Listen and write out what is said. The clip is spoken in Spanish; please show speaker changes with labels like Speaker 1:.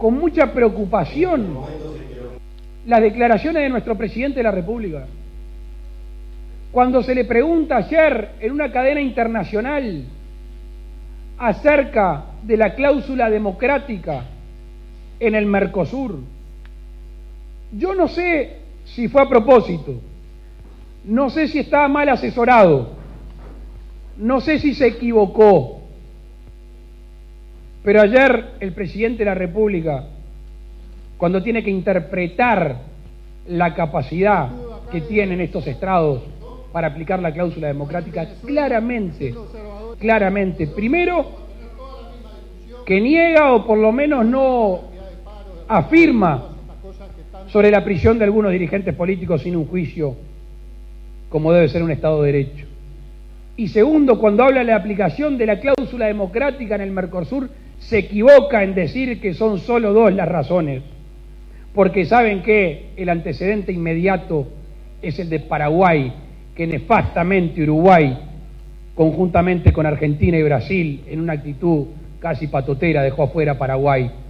Speaker 1: con mucha preocupación las declaraciones de nuestro presidente de la República. Cuando se le pregunta ayer en una cadena internacional acerca de la cláusula democrática en el Mercosur, yo no sé si fue a propósito, no sé si estaba mal asesorado, no sé si se equivocó, pero ayer el presidente de la República, cuando tiene que interpretar la capacidad que tienen estos estrados para aplicar la cláusula democrática, claramente, primero, que niega o por lo menos no afirma sobre la prisión de algunos dirigentes políticos sin un juicio, como debe ser un Estado de Derecho. Y segundo, cuando habla de la aplicación de la cláusula democrática en el Mercosur, se equivoca en decir que son solo dos las razones, porque saben que el antecedente inmediato es el de Paraguay, que nefastamente Uruguay, conjuntamente con Argentina y Brasil, en una actitud casi patotera, dejó afuera a Paraguay